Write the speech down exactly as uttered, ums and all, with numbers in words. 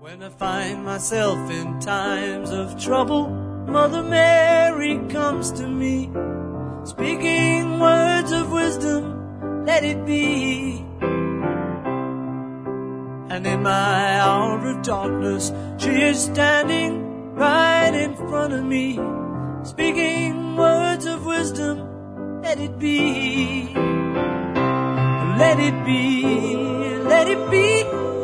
When I find myself in times of trouble, Mother Mary comes to me, speaking words of wisdom, let it be. And in my hour of darkness, she is standing right in front of me, speaking words of wisdom, let it be. Let it be, let it be.